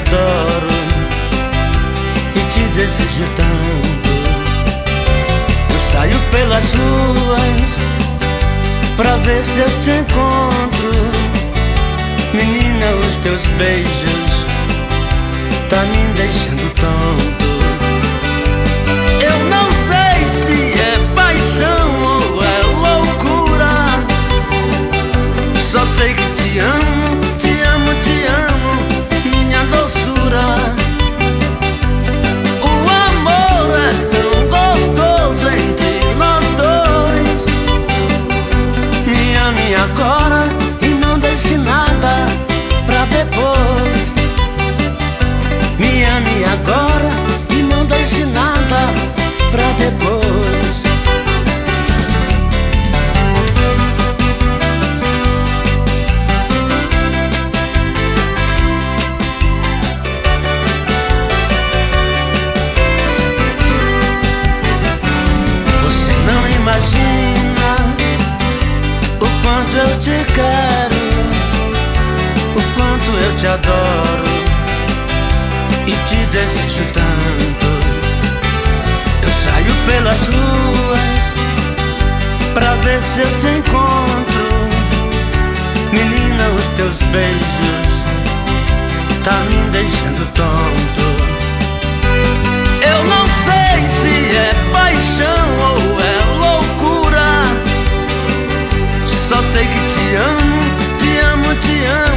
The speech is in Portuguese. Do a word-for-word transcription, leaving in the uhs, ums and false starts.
adoro e te desejo tanto. Eu saio pelas ruas pra ver se eu te encontro. Menina, os teus beijos tá me deixando tonto. Eu não sei se é paixão ou é loucura, só sei que te amo, te amo, te amo, minha doçura. O amor é tão gostoso entre nós dois. Me ame agora e não deixe nada pra depois. Me ame agora e não deixe nada pra depois. Você não imagina o quanto eu te quero, o quanto eu te adoro e te desejo tanto. Eu saio pelas ruas pra ver se eu te encontro. Menina, os teus beijos tá me deixando tonto. Eu não sei se é paixão ou é loucura, só sei que te amo, te amo, te amo,